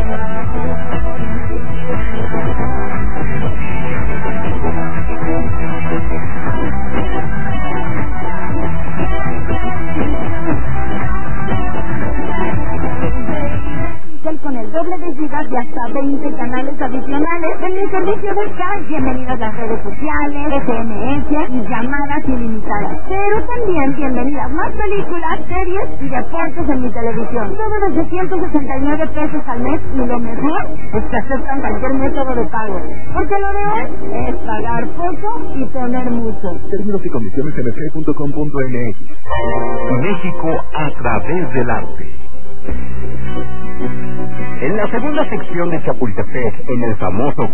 Con el doble de gigas y hasta 20 canales adicionales en mi servicio de Sky. Bienvenidas las redes sociales, SMS y llamadas ilimitadas. Pero también bienvenidas más películas, series y deportes en mi televisión. Todo desde 169 pesos al mes y lo mejor es que aceptan cualquier método de pago. Porque lo de hoy es pagar poco y poner mucho. Términos y condiciones en mg.com.mx. México a través del arte. En la segunda sección de Chapultepec, en el famoso